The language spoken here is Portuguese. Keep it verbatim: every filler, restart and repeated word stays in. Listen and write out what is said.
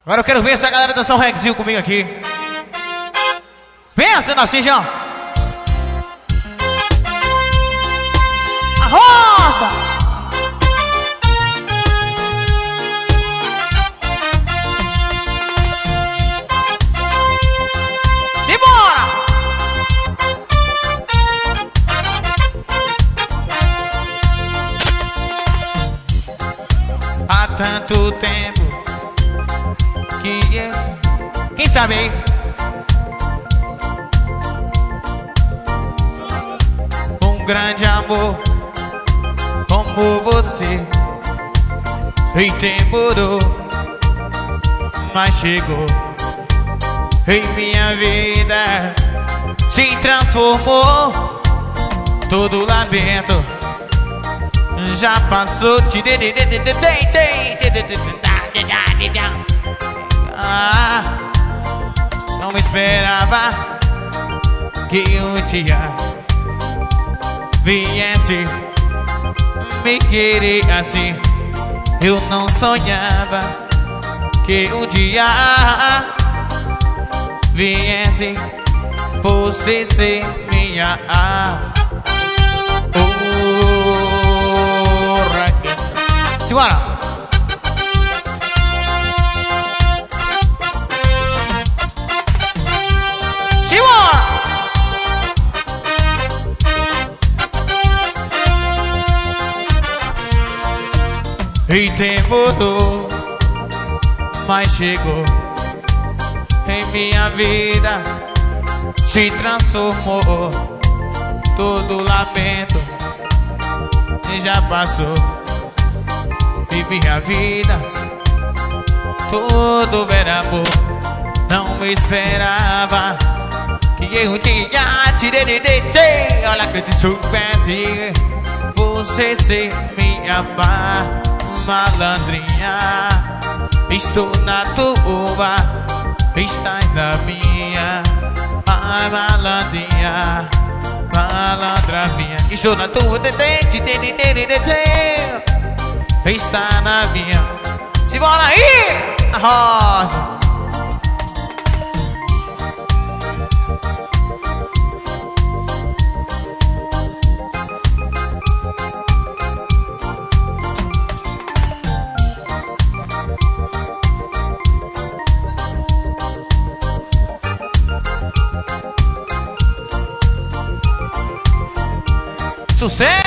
Agora eu quero ver essa galera dançar um regzinho comigo aqui. Vem sendo assim, João. Arrosta! Simbora! Há tanto tempo que eu... Quem sabe aí? Um grande amor como você e demorou, mas chegou em minha vida, se transformou. Todo lamento já passou. Ah, não esperava que um dia viesse me querer assim. Eu não sonhava que um dia viesse você ser minha. Oh, simbora! E demorou, mas chegou em minha vida, se transformou. Todo lamento já passou e minha vida, tudo era amor. Não esperava que eu tinha tirei de ti. Olha que eu te soubesse você ser minha malandrinha. Estou na tua, estás na minha. Ai, malandrinha, malandra minha. Estou na tua, está na minha. Simbora aí, a rosa. Sucesso!